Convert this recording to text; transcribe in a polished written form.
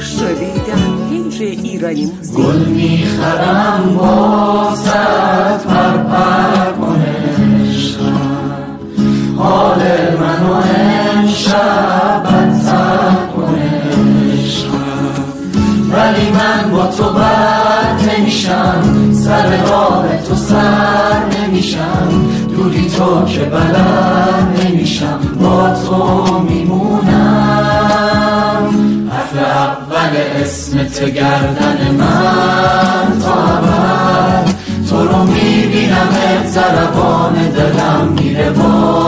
پخش شده در پیج ایرانی موزیک. گل میخرم بازت پر کنه عشقم، حال منو امشب بدتر کنه عشقم، ولی من با تو بد نمیشم، سر راه تو سر نمیشم، دوری تو که بلد نمیشم، با تو میمونم، حرف اول اسمت گردن من تا ابد، تو رو میبینم ضربان دلم میره با